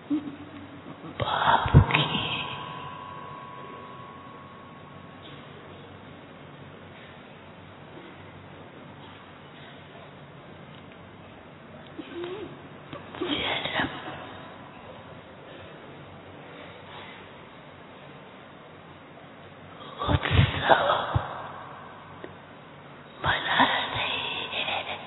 बाप की जन्म उत्सव मना रही है।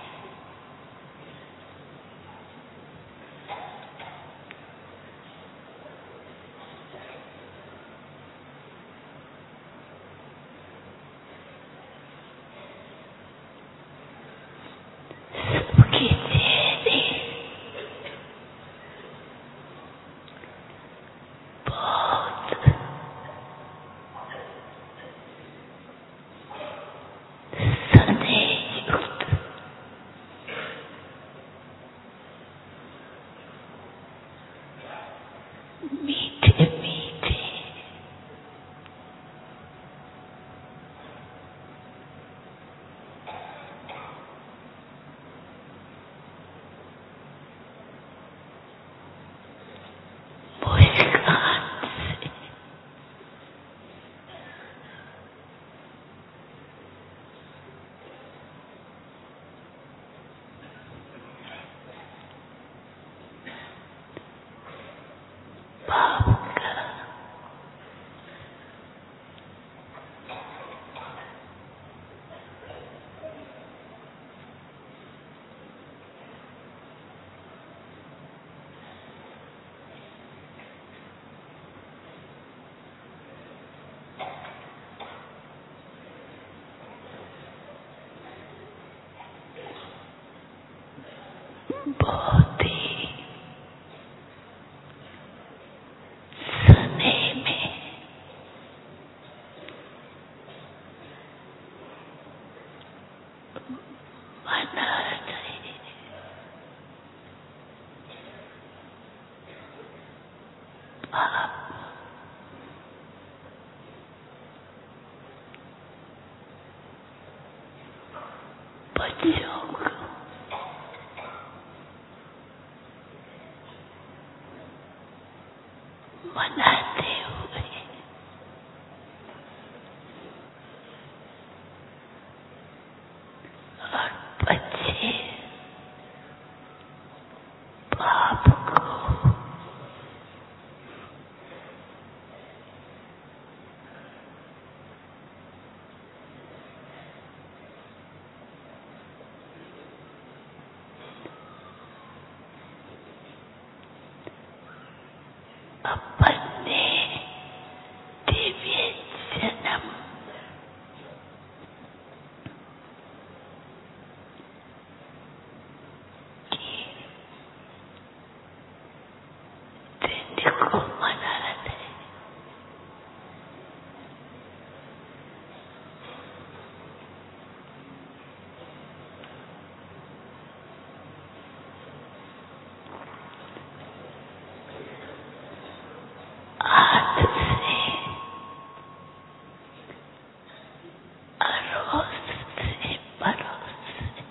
सबके चेहरे बहुत संदेहयुक्त, मीठे मीठे, मुस्कान से बाप का बहुत ही स्नेह में मना रही बाप बच्चों को मनाते हुए और बच्चे बाप को अपने दिव्य जन्म की दिन को मना रहे। आज से अड़ोस से पड़ोस से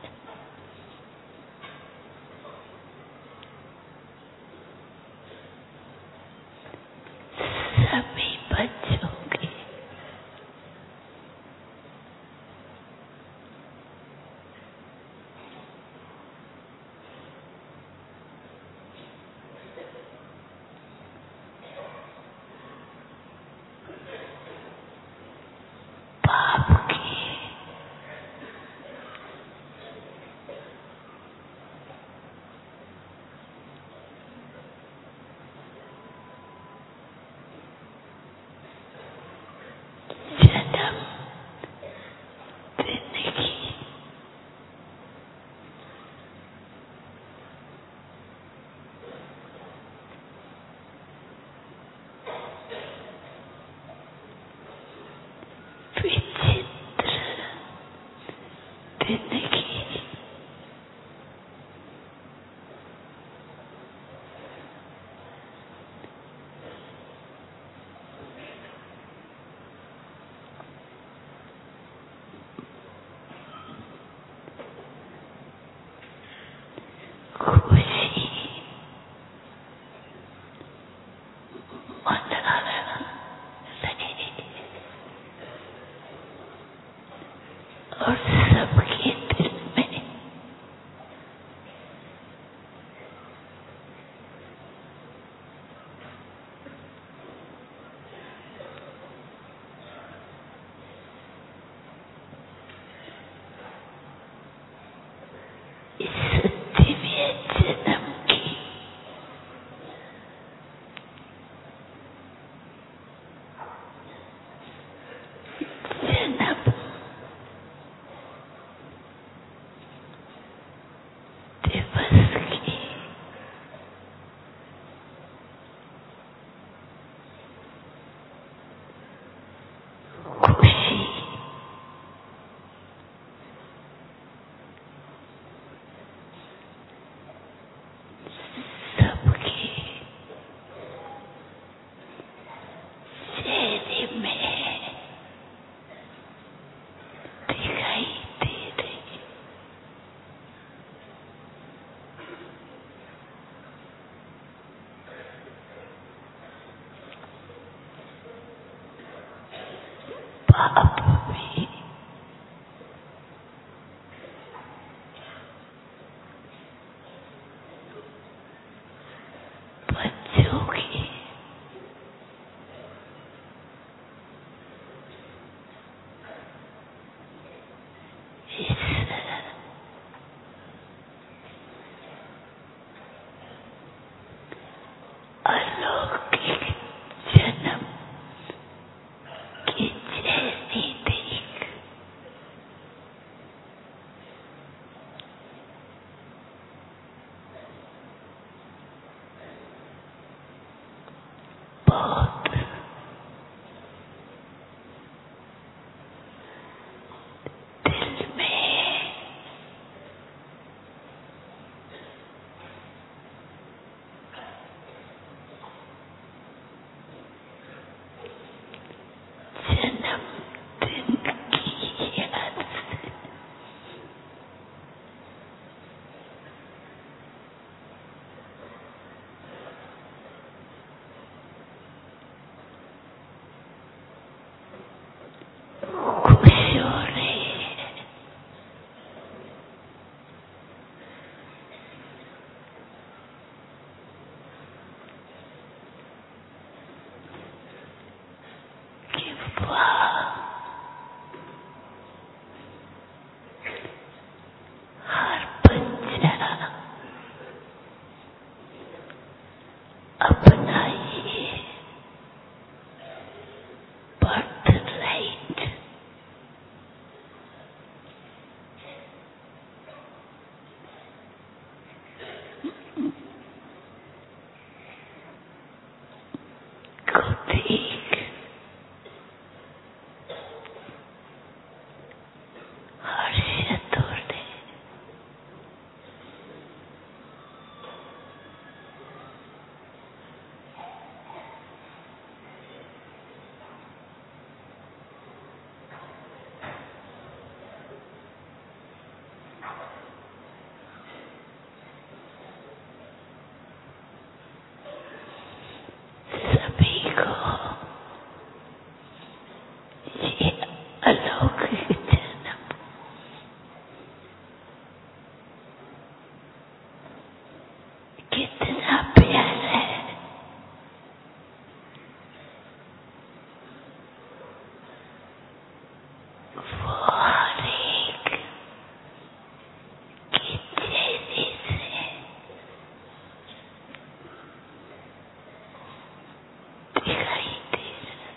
सभी बच्चों के बाप की जन्म दिन की विचित्र दिन की खुशी और सबके दिल में इस दिव्य जन्म की जन्म दिवस की खुशी सबके चेहरे में दिखाई दे रही। पाप भी बच्चों की इस अलौकिक जन्म की चेहरे देख बहुत दिल में जन्मदिन की याद से खुश हो रही है कि वाह, हर बच्चा अपना ये बर्थ राइट को देख हर्षित हो रहे। सभी को ये अलौकिक जन्म कितना प्यारा है। वो हर एक के चेहरे से दिखाई दे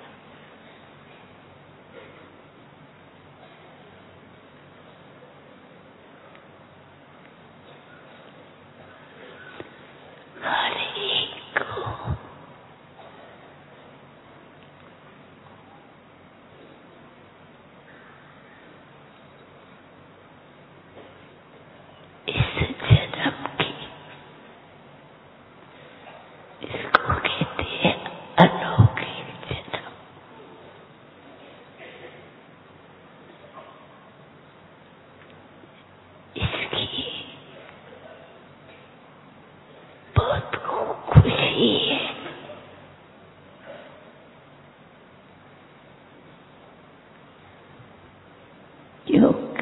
रहा। हर एक को इस जन्म की, इसको कहते हैं अलौकिक जन्म, इसकी बहुत खुशी है क्योंकि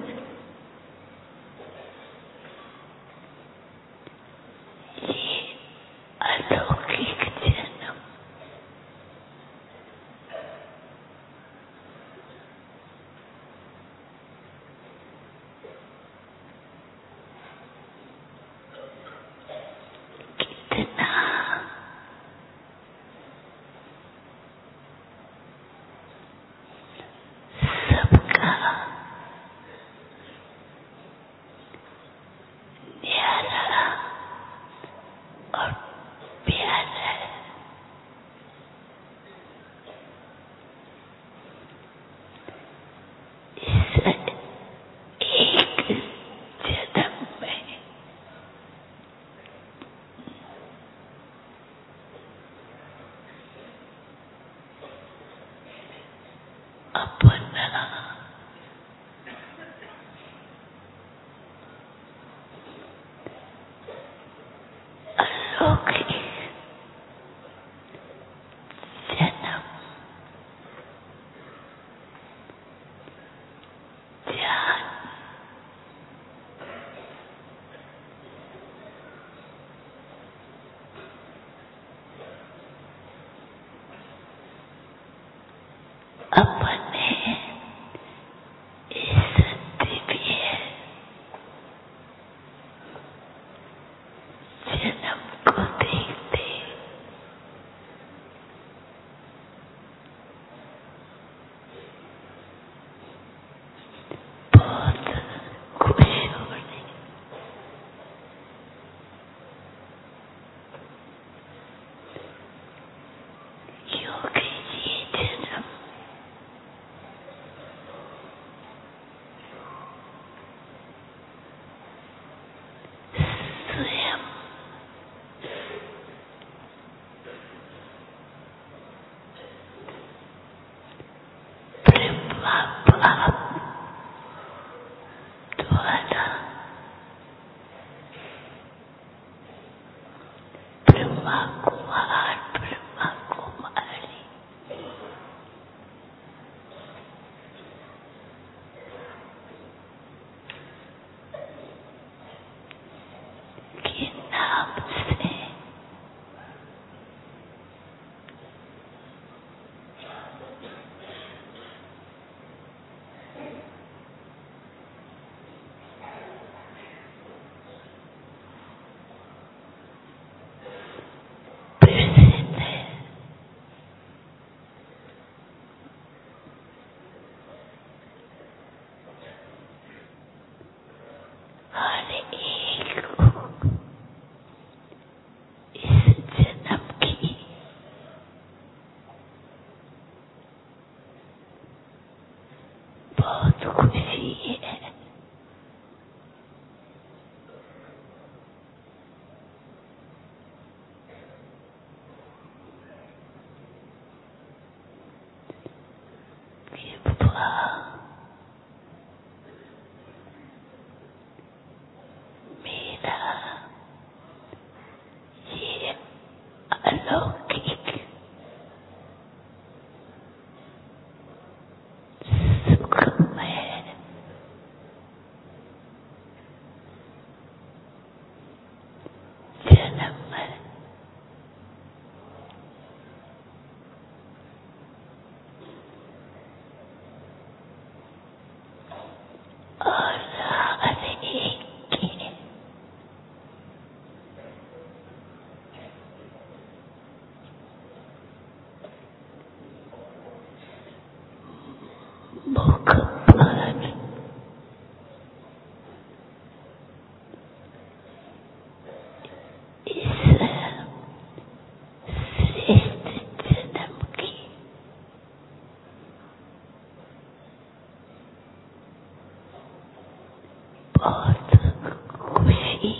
बहुत खुशी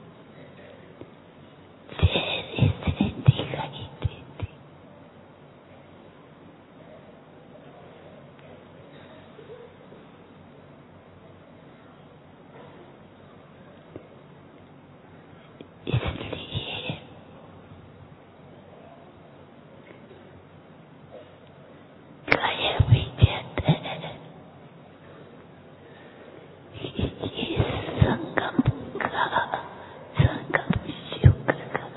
चेहरे से दिखाई देती। इसलिए गाया भी जाता है कि ये संगम युग का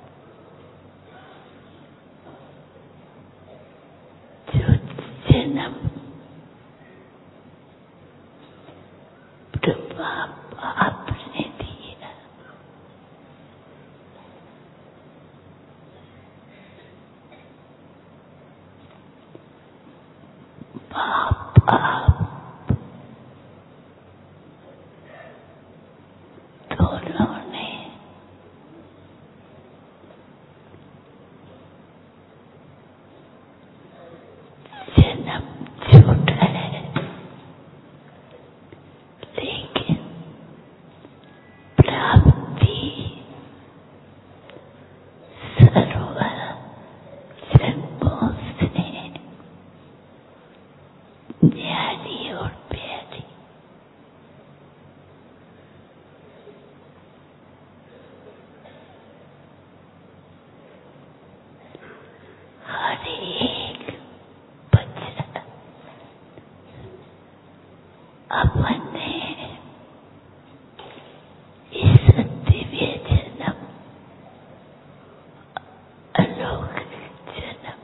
जो जन्म ब्रह्मा बाप ने दिया, बाप दोनों ने जन्म छूटा है, लेकिन प्राप्ति सर्व जन्मों से न्यारी और प्यारी। हर एक बच्चा अपने इस दिव्य जन्म, अलौकिक जन्म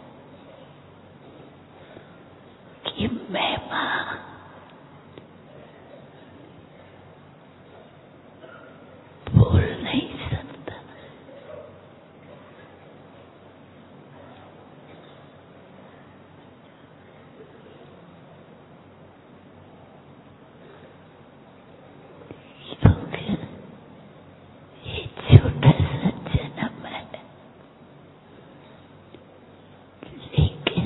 की महिमा बोल नहीं सकता। क्योंकि ये छोटा सा जन्म है, लेकिन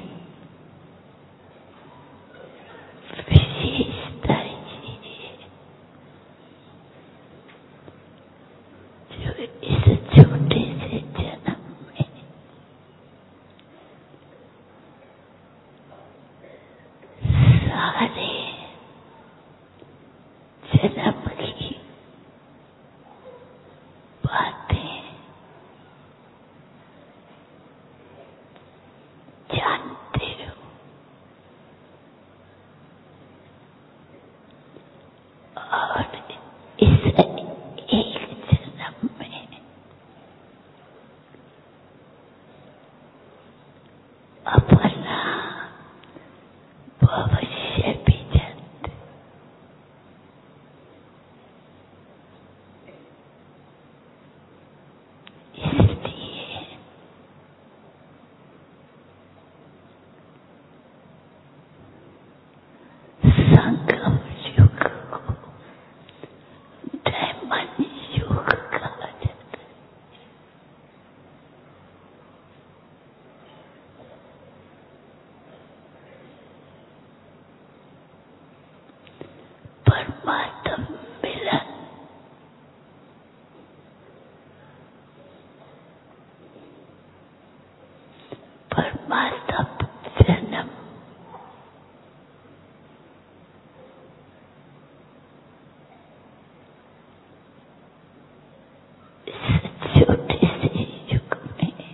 विशेषता ये है जो इस छोटे से जन्म में सारे जन्म की बातें जानते हो, और इस एक जन्म में अपना भविष्य भी जानते हो। इसलिए संगम युग को डायमंड युग कहा जाता है। परमात्मा मिलन परमात्मा जन्म इस छोटे से युग में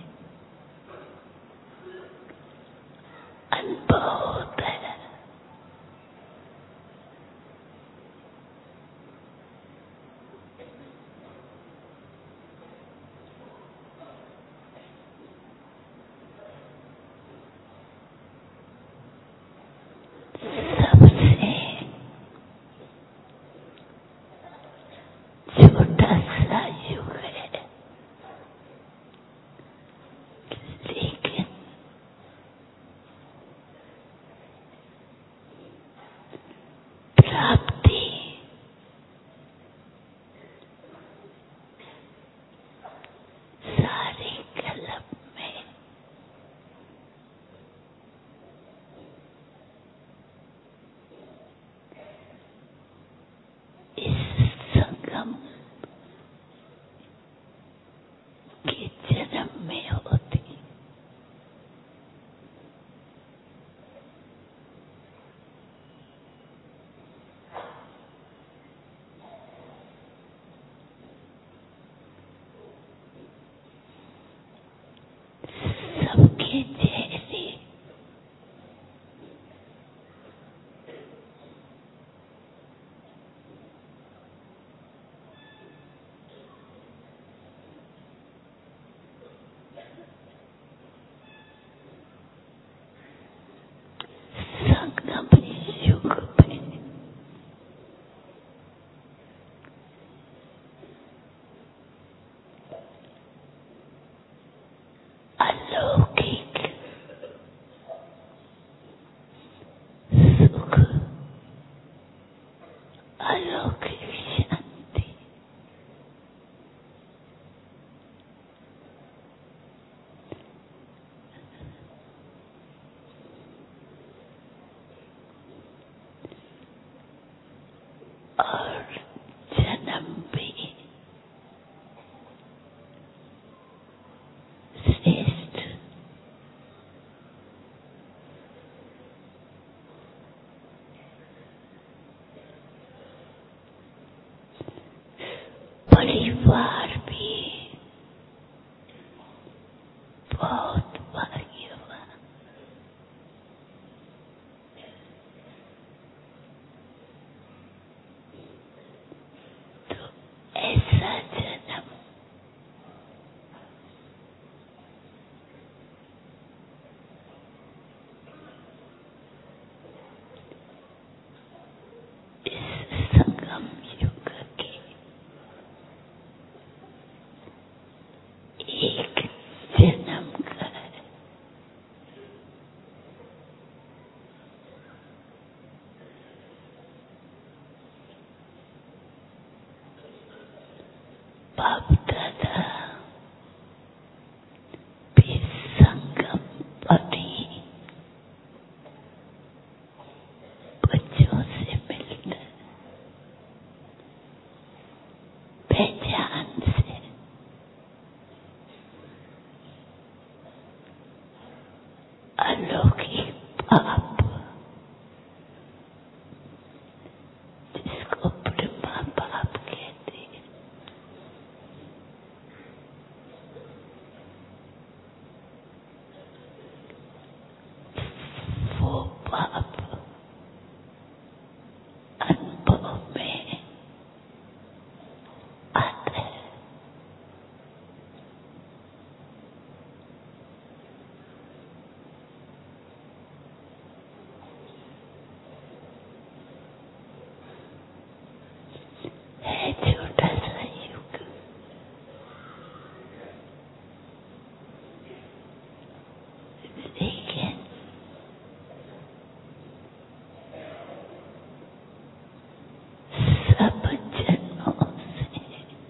अनुभव होता है। अलौकिक शांति, और जन्म भी श्रेष्ठ, परिवार भी बहुत भाग्यवान। तो ऐसा जन्म इस संगम युग के एक जन्म का है। बाप दादा भी संगम पढ़ी बच्चों से मिलकर पहचान से अलौकिक बाप, जिसको ब्रह्मा बाप कहते हैं, वो बाप अनुभव में आता है। है छोटा सा युग, लेकिन सब जन्मों से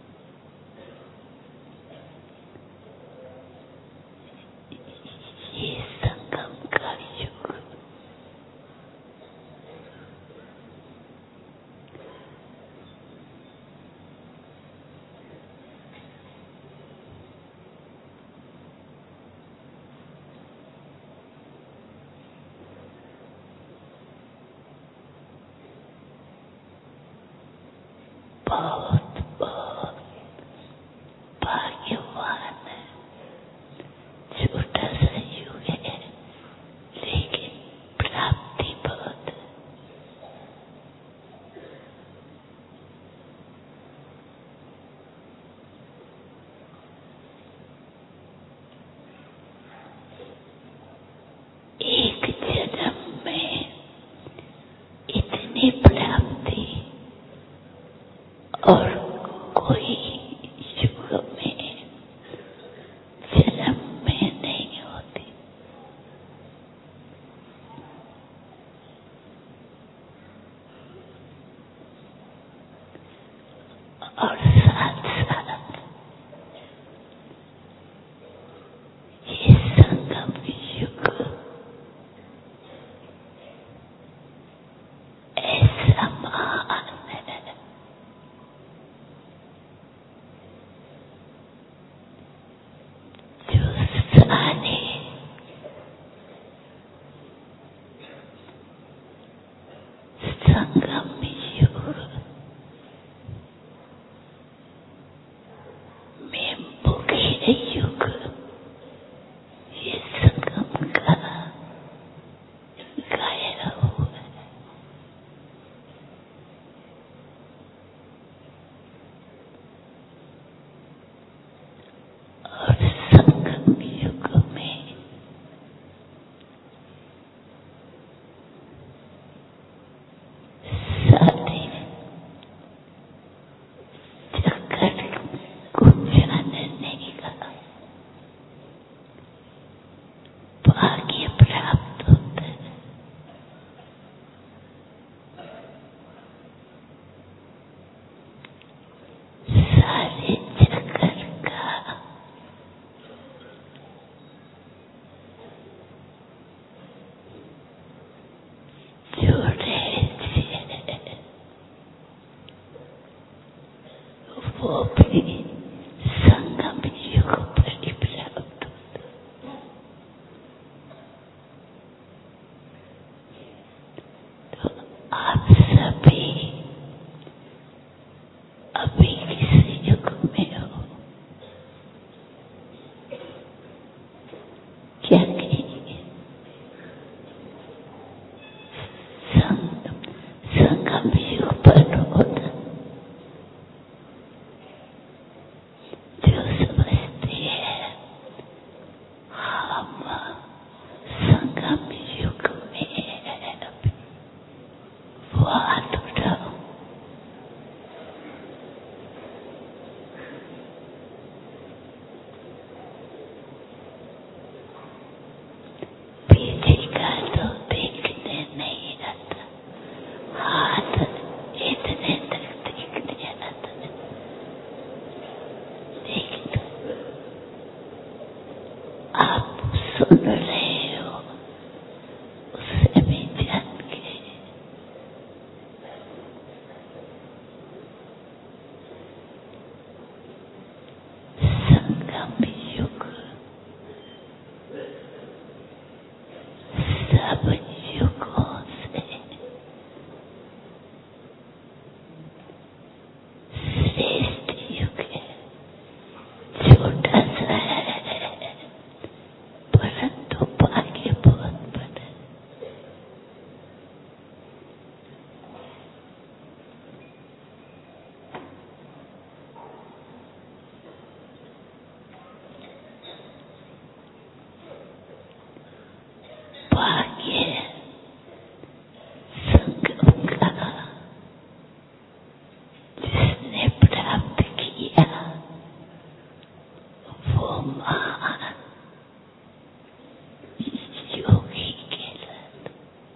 ये संगम का युग बहुत बहुत भाग्यवान है। छोटा सा युग है, लेकिन प्राप्ति बहुत है। एक जन्म में इतनी प्राप्ति और कोई युग में जन्म में नहीं होती। और साथ साथ ये संगम युग ऐसा महान है, जो सारे संगम युग वो भी संगम युग पर प्राप्त होता। तो आप सभी अभी किस युग में हो? क्या कहेंगे? संगम युग पर होता जो समझते हैं हम संगम युग में है, वो हाथ उठाओ। पीछे का तो देखने नहीं आता, हाथ इतने तक देखने आता, लेकिन आप सुन रहे हो उससे भी जान के संगम युग सब युगों से श्रेष्ठ युग है। छोटा सा है परंतु भाग्य बहुत बड़ा है। भाग्य संगम का जिसने प्राप्त किया वो महान योगी कहलाता।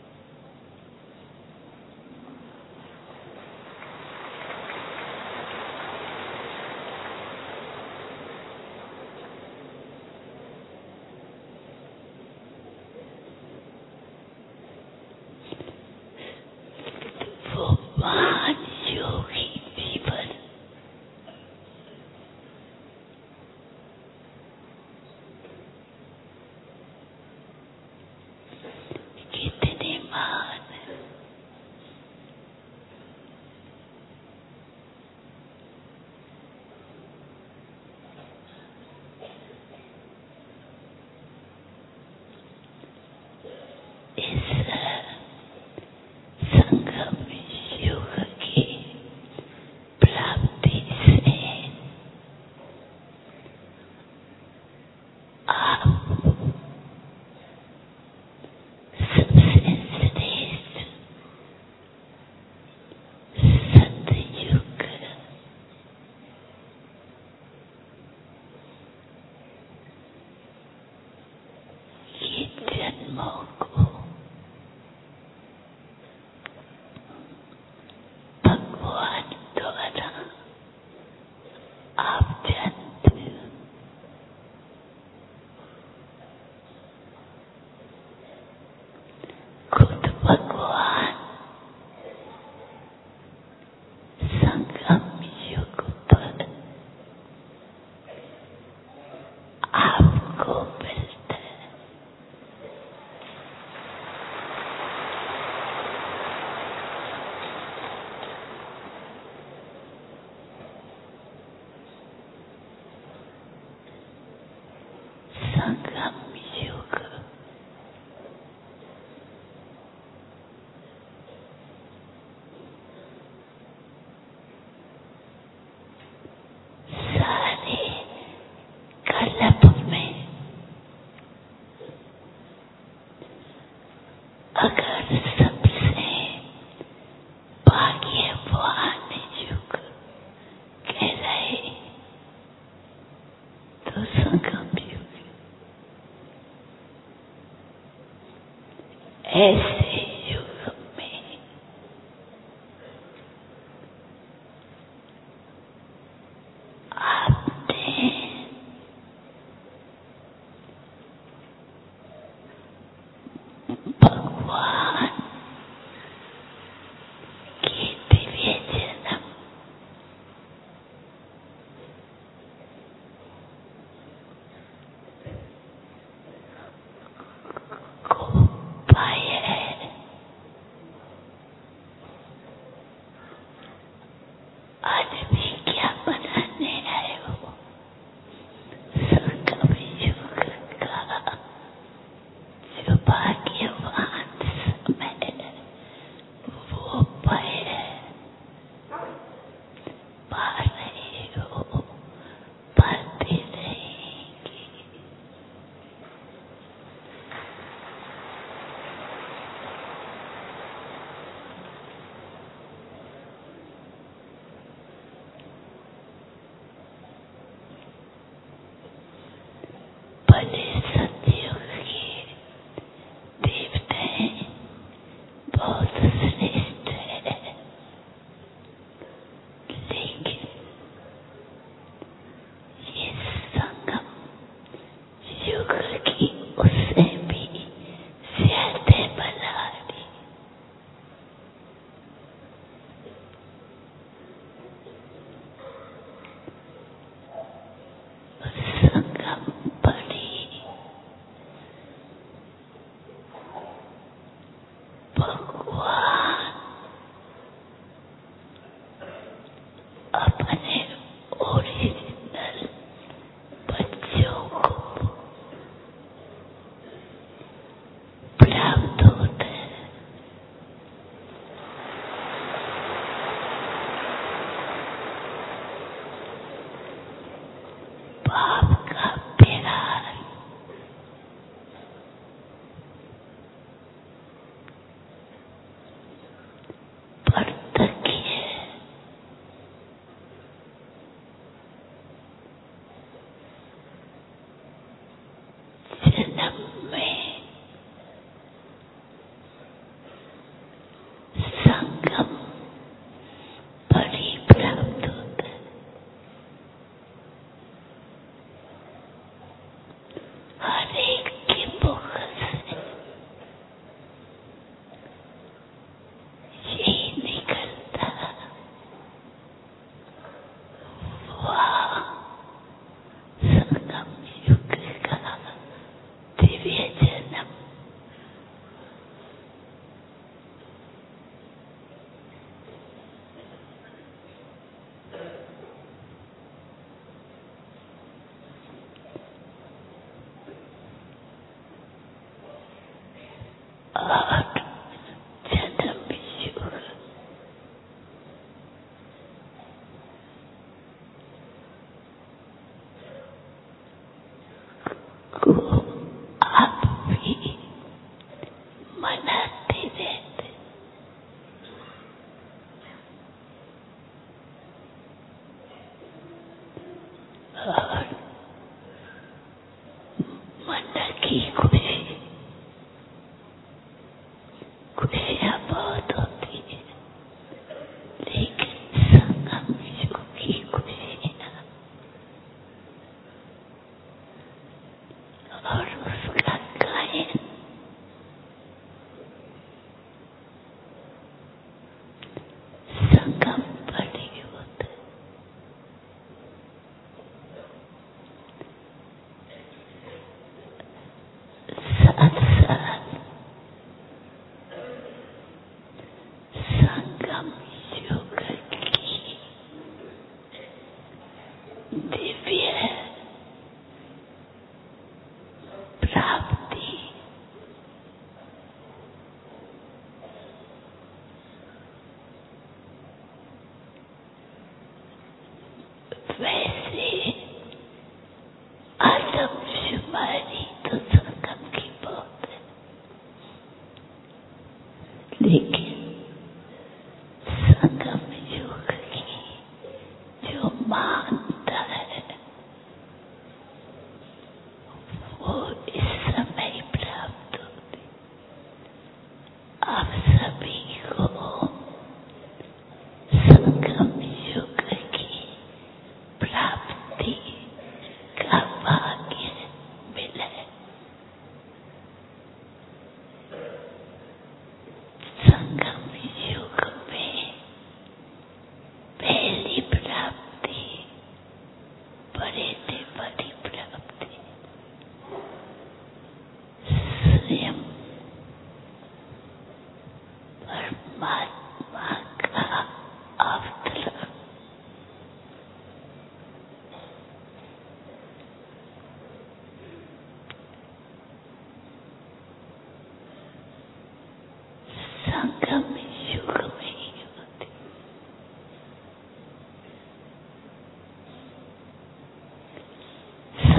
वो महान योगी जीवन कितने महान है। इस संगम युग की प्राप्ति से आप सबसे श्रेष्ठ सतयुग के जन्मों को भगवान द्वारा आप जानते हो। खुद भगवान संगम युग पर आपको मिलता है। संगम युग सारे कल्प में अगर सबसे भाग्यवान युग कहलाए तो संगम युग। ऐसे युग में आपने भगवान की दिव्य जन्म आज भी क्या बनाने आए हो? संगम युग का जो भाग्यवान समय वो पाए पा रहे हो, पाते रहेंगे। भले सतयुग के देवताएं बहुत श्रेष्ठ है, लेकिन ये संगम युग की उससे भी ज्यादा बलारी संगम बड़ी भगवान अपने ओरिजिनल बच्चों को प्राप्त होता है। बाप का प्यार परतकीय जन्म में संगम बड़ी प्राप्त होता है। हर एक के मुख से यही निकलता, वाह संगम युग का दिव्य जन्म। और जन्म युग को आप भी मनाते रहते, और मन की खुशियाँ बहुत होती है, लेकिन संगम युग की खुशियाँ और उसका गायन संगम बड़ी होता है। साथ साथ संगम युग की दिव्य प्राप्ति वैसे आदमशुमारी तो संगम की बहुत है, लेकिन संगम युग की जो मानता है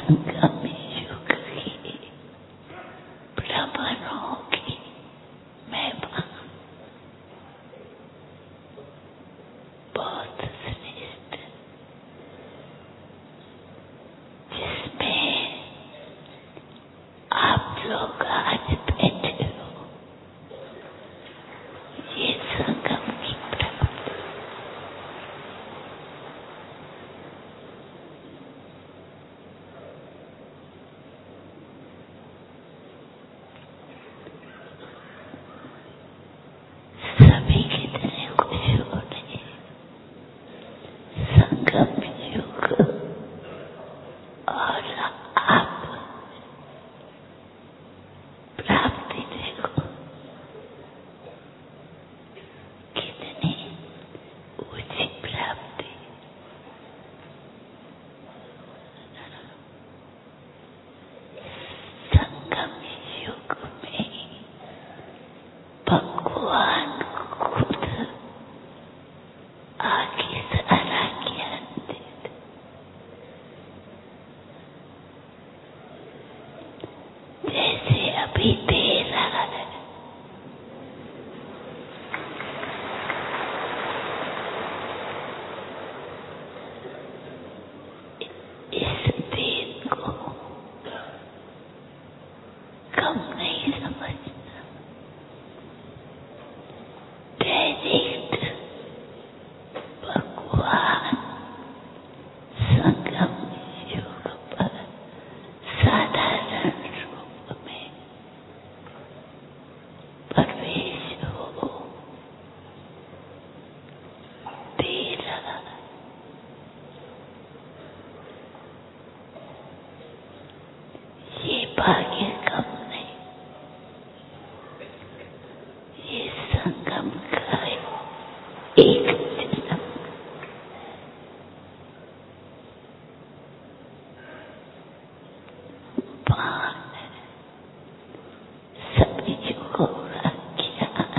संगम युग की भ्रमणों की महिमा बहुत श्रेष्ठ, जिसमें आप लोग आज बैठे हो। ये संगम की प्राप्ति सभी कितने खुश हो रहे। संगम युग और आप प्राप्ति देखो कितनी ऊंची प्राप्ति। संगम युग में भगवान खुद आगे सारा ज्ञान देते। जैसे अभी दे रहा है, इस दिन को कम नहीं समझना। डायरेक्ट भगवान संगम युग पर साधारण रूप में प्रवेश हो दे रहा। ये भाग्य कम नहीं, ये संगम का एक जन्म पान सब युगों का ज्ञान,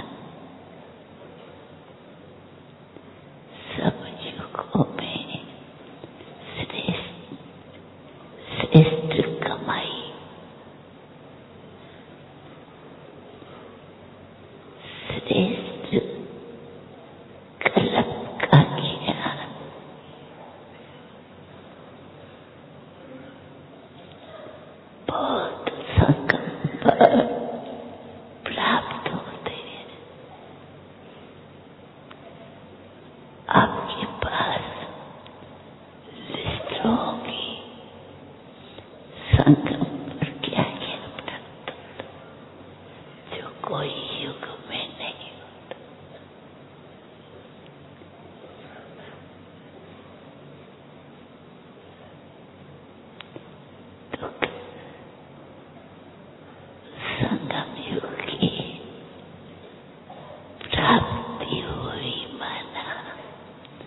सब युगों में श्रेष्ठ श्रेष्ठ कमाई, श्रेष्ठ कलम का ज्ञान, बहुत संगम पर प्राप्त होते हैं। आपके पास लिस्ट होगी संगम पर क्या क्या प्राप्त होता, जो कोई युग में नहीं होता। तो संगम युग की प्राप्ति हुई माना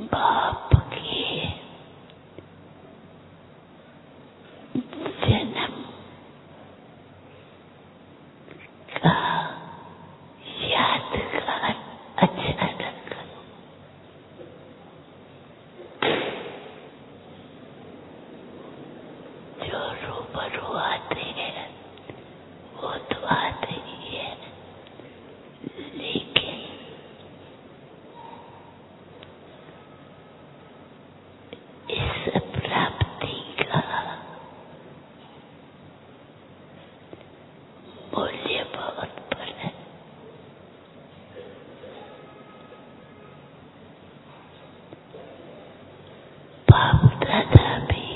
बाप के जन्म का यादगार अचानक जो रूबरू आते हैं वो तो आते ही है, लेकिन इस प्राप्ति का मूल्य बहुत बड़ा है। बाप दादा भी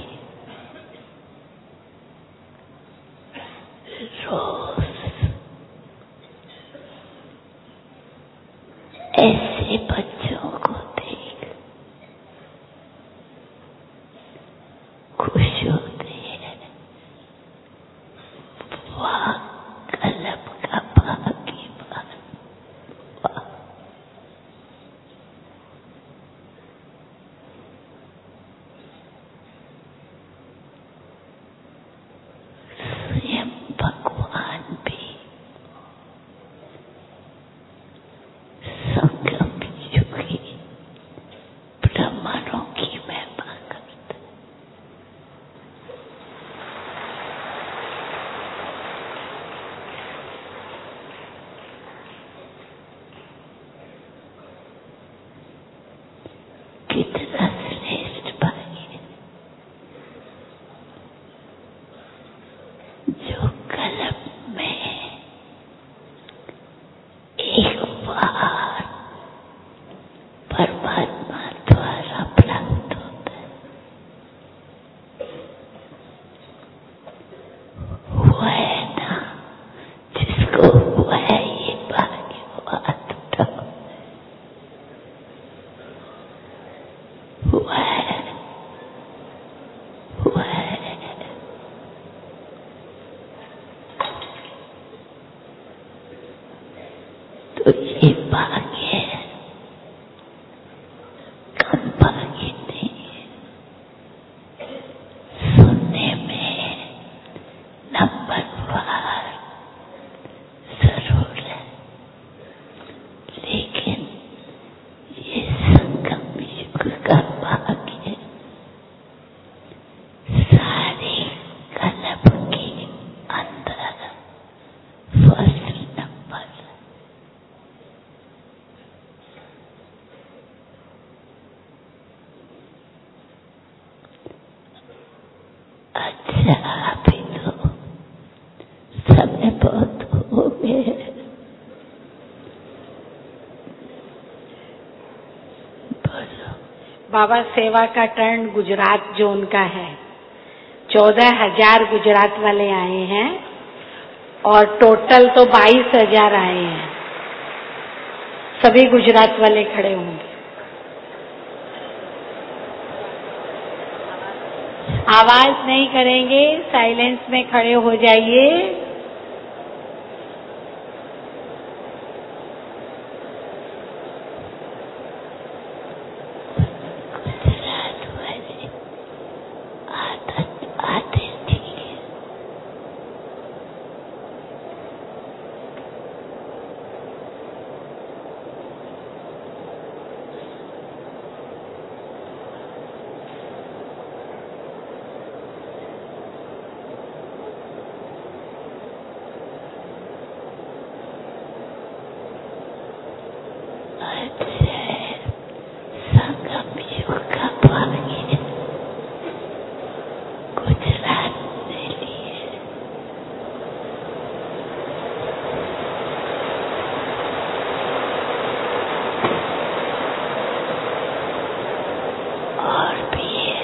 रोज ऐसे बच्चों को देख खुश होते हैं। वाह कलम का भाग्यवान, वाह। स्वयं भगवान भी संगम युगी ब्राह्मणों की महिमा करते। कितना श्रेष्ठ भाग्य जो कलम में एक बार परमात्मा द्वारा प्राप्त होता है। वो है ना जिसको हुआ है ये भाग्यवान तो हुआ है, हुआ है। तो ये भाग्य कम भाग्य नहीं है। सुनने में नंबरवार जरूर है, लेकिन ये संगम युग का भाग्य सारे कलम के अंदर फर्स्ट नंबर। अच्छा अभी तो समय बहुत हो गए, बोलो। बाबा सेवा का टर्न गुजरात जोन का है। 14,000 गुजरात वाले आए हैं और टोटल तो 22,000 आए हैं। सभी गुजरात वाले खड़े होंगे। आवाज नहीं करेंगे, साइलेंस में खड़े हो जाइए। गुजरात वाले आते ठीक है। संगम युग का भाग्य गुजरात ने लिए। और भी है।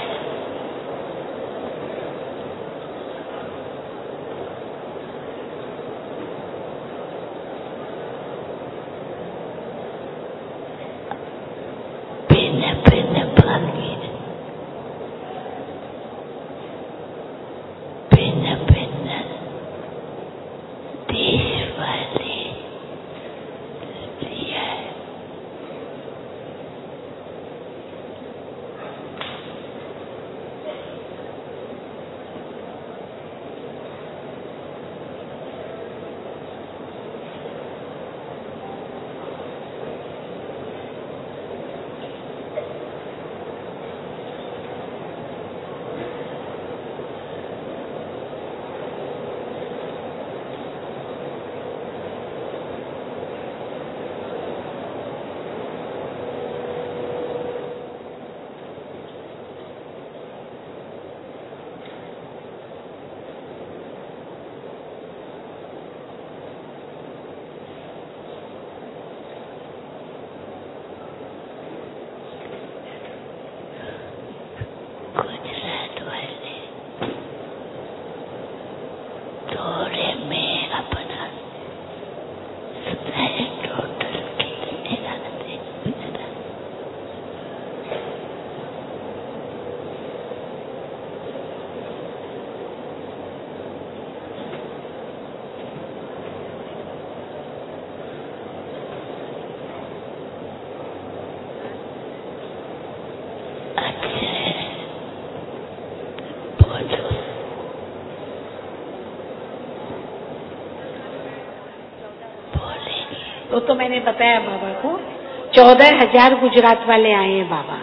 वो तो मैंने बताया बाबा को। 14,000 गुजरात वाले आए हैं बाबा।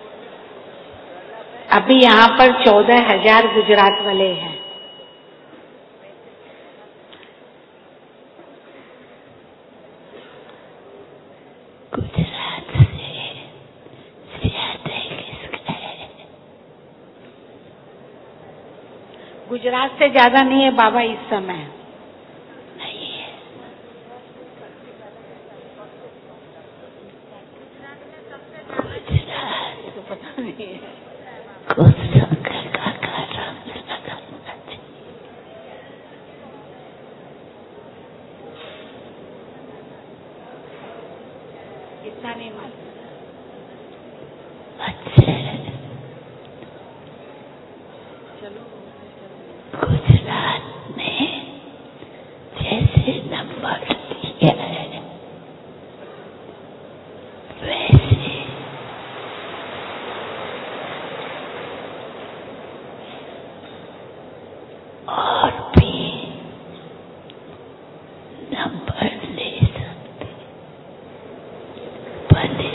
अभी यहाँ पर 14,000 गुजरात वाले हैं। गुजरात से ज्यादा किसका है? गुजरात से ज्यादा नहीं है बाबा इस समय। नहीं है। गुजरात तो पता नहीं है। को संघ का कारण लगाना चाहिए। इतना नहीं मालूम। अच्छा, चलो गुजरात ने जैसे नंबर दिया है वैसे और भी नंबर ले सकते, भले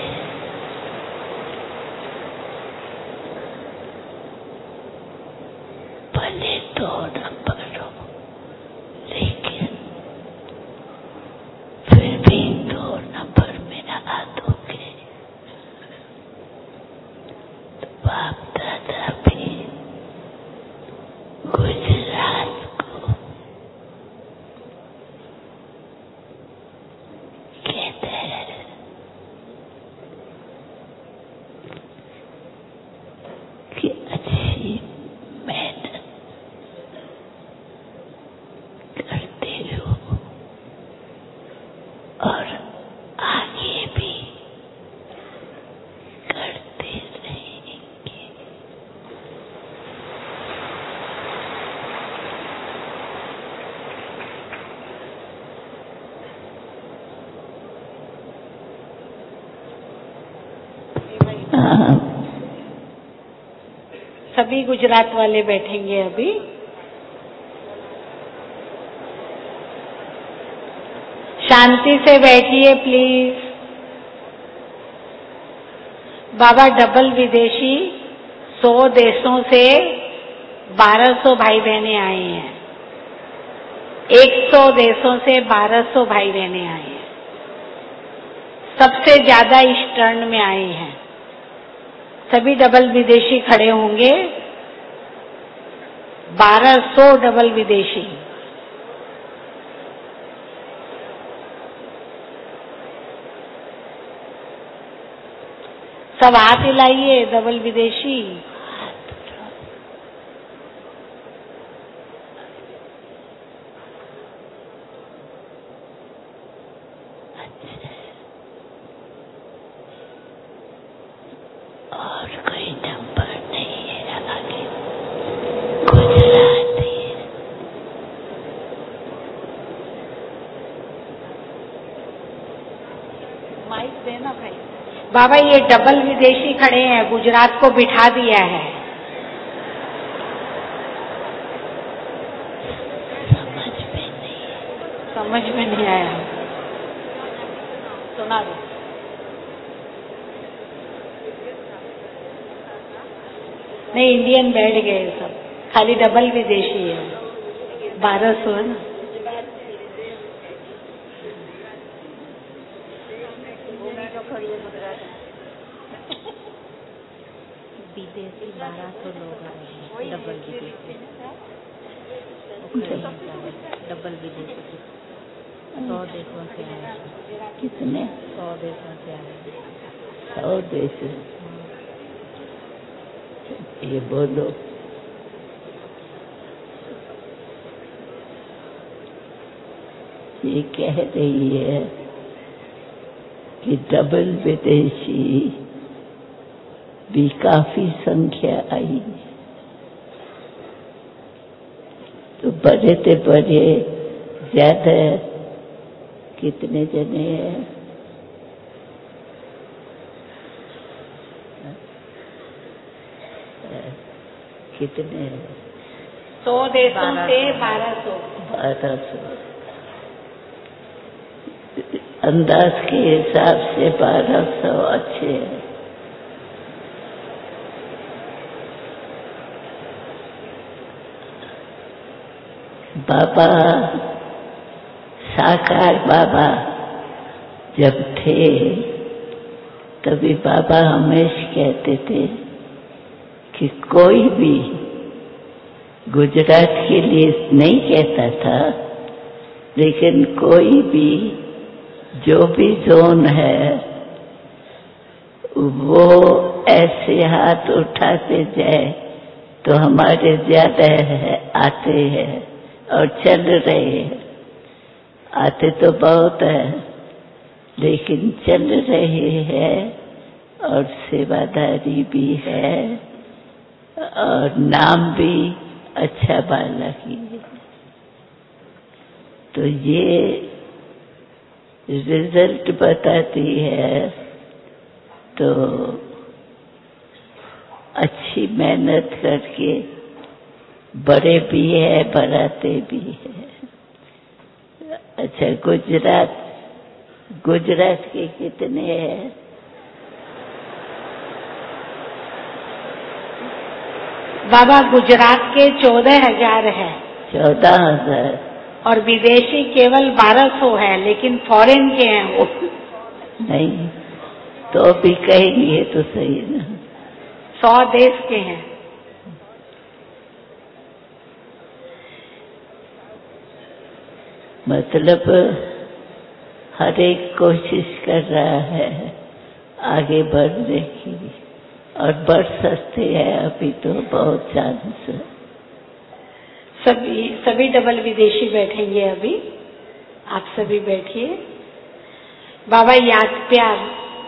भले 2 नंबर हो, लेकिन फिर भी 2 नंबर में आ दोगे तो बाप दादा भी गुजरात को कहते हैं कि अच्छी मेहनत करते हो और आगे भी करते रहेंगे। हाँ, सभी गुजरात वाले बैठेंगे अभी। शांति से बैठिए प्लीज। बाबा डबल विदेशी 100 देशों से 1200 भाई बहनें आए हैं। 100 देशों से 1200 भाई बहनें आए हैं। सबसे ज्यादा इस टर्न में आए हैं। सभी डबल विदेशी खड़े होंगे। 1200 डबल विदेशी। सब हाथ हिलाइए डबल विदेशी। और कोई नंबर नहीं है आगे, गुजरात ही है। माइक देना भाई। बाबा ये डबल विदेशी खड़े हैं, गुजरात को बिठा दिया है। समझ में नहीं आया। सुना दो। नहीं, इंडियन बैठ गए सब, खाली डबल विदेशी है। 1200 है ना। विदेशी 1200 लोग आए हैं। डबल विदेशी डबल विदेशी 100 देशों से आए हैं। कितने? 100 देशों से आए हैं। 100 देश। ये बोलो। ये कह रही है कि डबल विदेशी भी काफी संख्या आई, तो बड़े से बड़े ज्यादा कितने जने हैं? कितने? 100 देशों से 1200। 1200। अंदाज के हिसाब से 1200 अच्छे हैं। बाबा साकार बाबा जब थे तभी बाबा हमेशा कहते थे कि कोई भी गुजरात के लिए नहीं कहता था, लेकिन कोई भी जो भी जोन है वो ऐसे हाथ उठाते जाए तो हमारे ज्यादा आते हैं और चल रहे हैं। आते तो बहुत है लेकिन चल रहे हैं और सेवादारी भी है और नाम भी अच्छा बाला की है। तो ये रिजल्ट बताती है। तो अच्छी मेहनत करके बड़े भी है, बढ़ाते भी है। अच्छा, गुजरात के कितने हैं? बाबा गुजरात के 14,000 है 14,000 और विदेशी केवल 1200 है, लेकिन फॉरेन के हैं वो। नहीं तो भी कहेंगे तो सही ना, 100 देश के हैं। मतलब हर एक कोशिश कर रहा है आगे बढ़ने की, और बढ़ सकते हैं। अभी तो बहुत चांस है। सभी डबल विदेशी बैठेंगे अभी। आप सभी बैठिए। बाबा याद प्यार।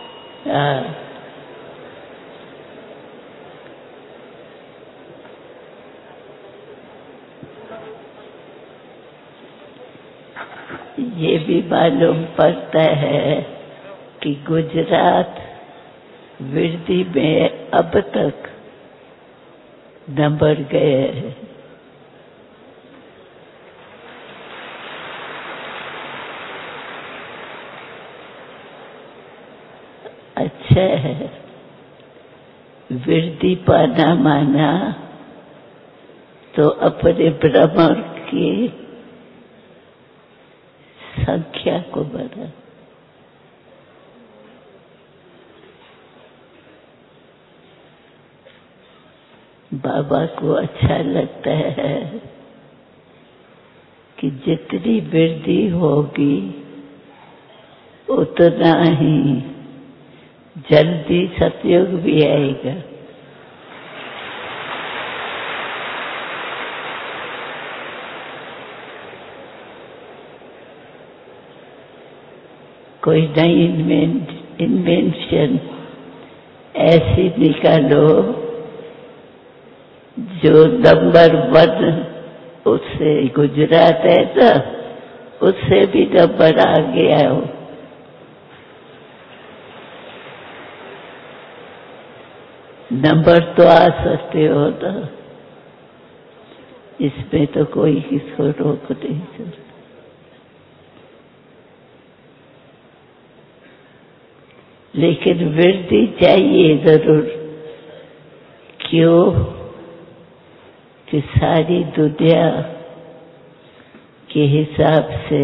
ये भी मालूम पड़ता है कि गुजरात वृद्धि में अब तक नंबर गए हैं। अच्छा है, वृद्धि पाना माना तो अपने भ्रमण की संख्या को बढ़ा। बाबा को अच्छा लगता है कि जितनी वृद्धि होगी उतना ही जल्दी सतयुग भी आएगा। कोई नई इन्वेंशन ऐसी निकालो जो नंबर 1 उससे गुजरात है ना, उससे भी नंबर आ गया हो। नंबर तो आ सकते हो ना, इसमें तो कोई किसको रोक नहीं सकता। लेकिन वृद्धि चाहिए जरूर। क्यों? कि सारी दुनिया के हिसाब से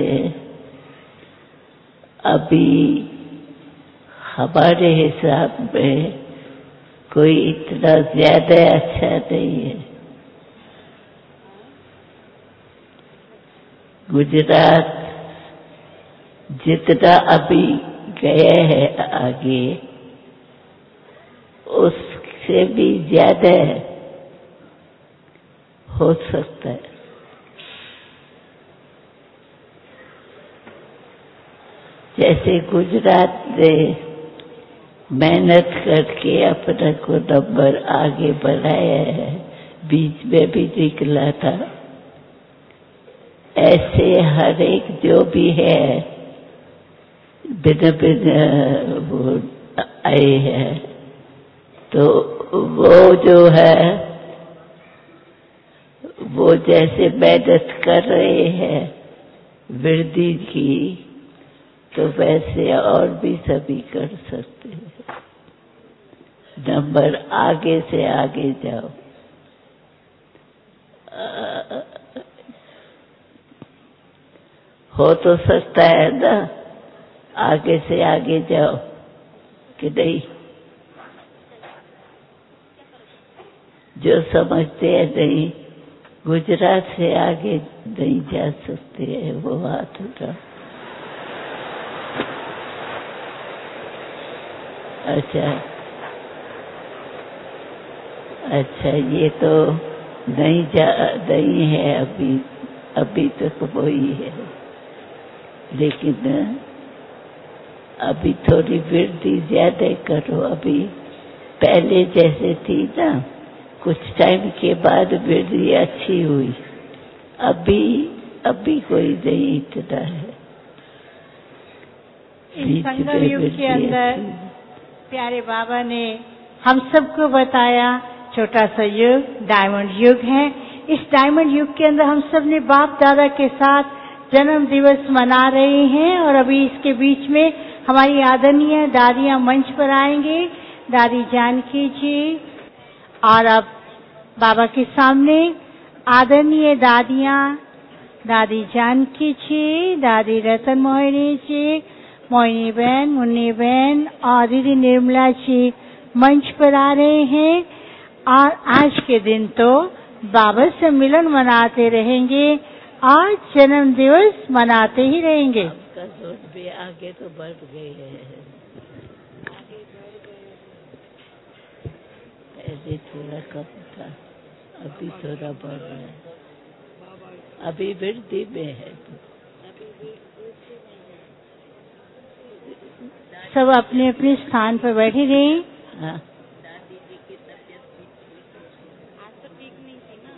अभी हमारे हिसाब में कोई इतना ज्यादा अच्छा नहीं है। गुजरात जितना अभी गया है आगे, उससे भी ज्यादा हो सकता है। जैसे गुजरात ने मेहनत करके अपने को नंबर आगे बढ़ाया है, बीच में भी निकला था, ऐसे हर एक जो भी है भिन्न भिन्न वो आए हैं। तो वो जो है वो जैसे मेहनत कर रहे हैं वृद्धि की, तो वैसे और भी सभी कर सकते हैं। नंबर आगे से आगे जाओ। हो तो सकता है ना, आगे से आगे जाओ कि नहीं? जो समझते हैं नहीं, गुजरात से आगे नहीं जा सकते हैं, वो हाथ उठाओ। अच्छा, ये तो नहीं है अभी तक वही है, लेकिन अभी थोड़ी वृद्धि ज्यादा करो। अभी पहले जैसे थी ना, कुछ टाइम के बाद वृद्धि अच्छी हुई। अभी कोई नहीं इतना है। इस संगम युग के अंदर प्यारे बाबा ने हम सबको बताया, छोटा सा युग डायमंड युग है। इस डायमंड युग के अंदर हम सब ने बाप दादा के साथ जन्म दिवस मना रहे हैं, और अभी इसके बीच में हमारी आदरणीय दादियां मंच पर आएंगे, दादी जानकी जी। और अब बाबा के सामने आदरणीय दादियां, दादी जानकी जी, दादी रतन मोहिनी जी, मोहिनी बहन, मुन्नी बहन और दीदी निर्मला जी मंच पर आ रहे हैं। और आज के दिन तो बाबा से मिलन मनाते रहेंगे और जन्म दिवस मनाते ही रहेंगे। आपका जोर भी आगे तो बढ़ गए हैं, पहले थोड़ा कम था, अभी थोड़ा बढ़ रहा है, अभी वृद्धि में है। सब अपने अपने स्थान पर बैठे रहे। हाँ, दादी जी की तबीयत आज तो ठीक नहीं थी ना,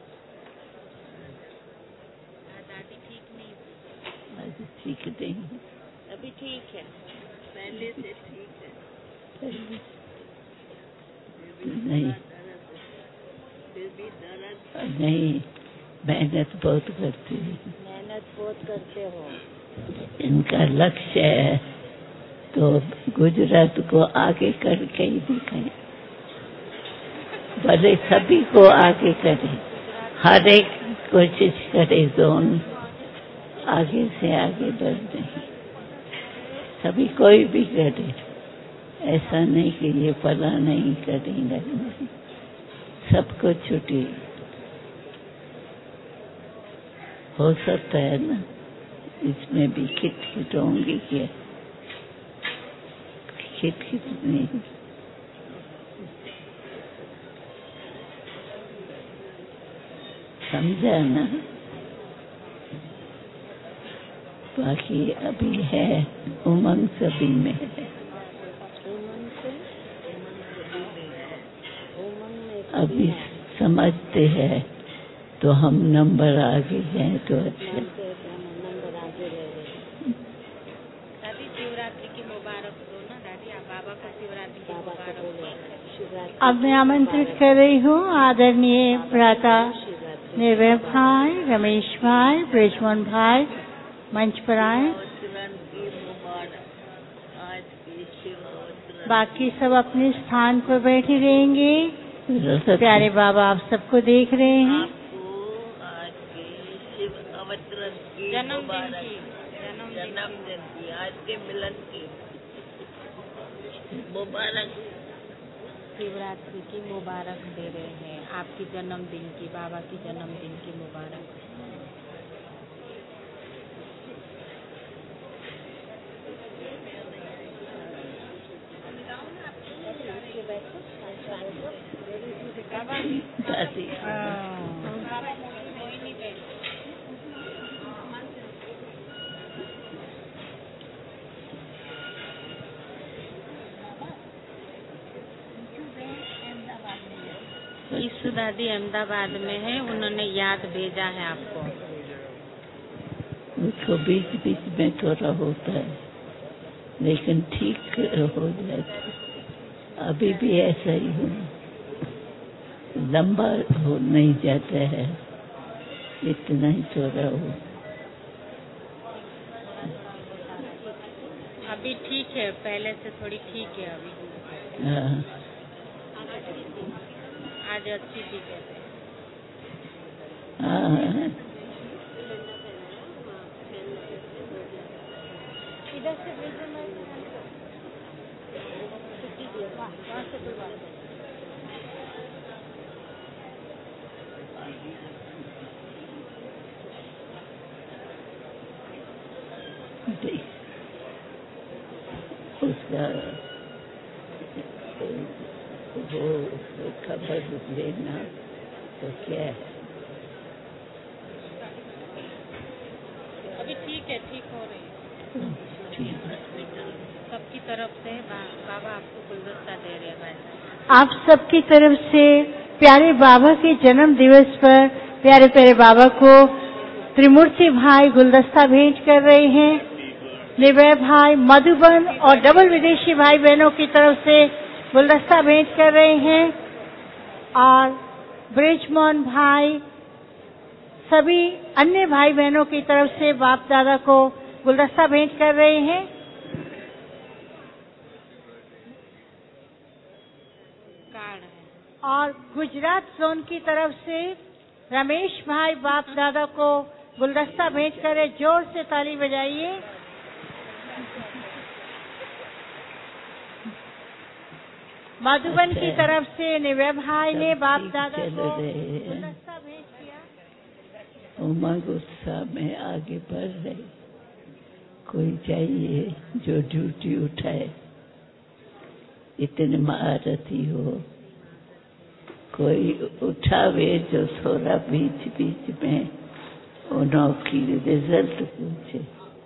दादी ठीक नहीं थी। अभी ठीक नहीं, अभी ठीक है, पहले से ठीक है। नहीं फिर भी दर्द नहीं, मेहनत बहुत करती है। मेहनत बहुत करते हो। इनका लक्ष्य है तो गुजरात को आगे करके ही दिखाए, भले सभी को आगे करे, हर एक कोशिश करे जोन आगे से आगे बढ़ने की, सभी कोई भी करे। ऐसा नहीं कि ये फला नहीं करेंगे, सबको छुट्टी हो सकता है ना, इसमें भी खिट होंगी क्या? खिट नहीं, समझा ना? बाकी अभी है उमंग सभी में है, अभी समझते हैं तो हम नंबर आगे हैं तो अच्छा। दादी शिवरात्रि की मुबारक हो ना दादी, आप बाबा को शिवरात्रि की मुबारक हो। अब मैं आमंत्रित कर रही हूँ आदरणीय भ्राता निर्भय भाई, रमेश भाई, ब्रिजमोहन भाई मंच पर आए। बाकी सब अपने स्थान पर बैठे रहेंगे। प्यारे बाबा आप सबको देख रहे हैं। जन्मदिन की आज के मिलन की मुबारक, शिवरात्रि की मुबारक दे रहे हैं, आपकी जन्मदिन की, बाबा की जन्मदिन की मुबारक। दादी ईसु दादी अहमदाबाद में है, उन्होंने याद भेजा है आपको। उसको बीच में थोड़ा होता है, लेकिन ठीक हो जाता, अभी भी ऐसा ही हो, लंबा हो नहीं जाता है, इतना ही थोड़ा हो। अभी ठीक है, पहले से थोड़ी ठीक है अभी। हाँ, आज अच्छी थी कहते हैं। हाँ, इधर से भेजो, मैं छुट्टी दिया वहाँ से कोई बात नहीं। उसका वो खबर लेना तो क्या है। अभी ठीक है, ठीक हो रही है। ठीक है। सबकी तरफ से बाबा आपको गुलदस्ता दे रहे हैं भाई। आप सबकी तरफ से प्यारे बाबा के जन्म दिवस पर प्यारे प्यारे बाबा को त्रिमूर्ति भाई गुलदस्ता भेंट कर रहे हैं। निवय भाई मधुबन और डबल विदेशी भाई बहनों की तरफ से गुलदस्ता भेंट कर रहे हैं और ब्रिजमोहन भाई सभी अन्य भाई बहनों की तरफ से बाप दादा को गुलदस्ता भेंट कर रहे हैं। कार्ड है। और गुजरात जोन की तरफ से रमेश भाई बाप दादा को गुलदस्ता भेंट करे। जोर से ताली बजाइए। मधुबन की तरफ से निवय भाई ने बाप दादा को गुलदस्ता भेंट किया। उमंग उत्साह में आगे बढ़ रहे। कोई चाहिए जो ड्यूटी उठाए, इतने महारथी हो। कोई उठावे जो थोड़ा बीच बीच में उन्हों की रिजल्ट पूछे।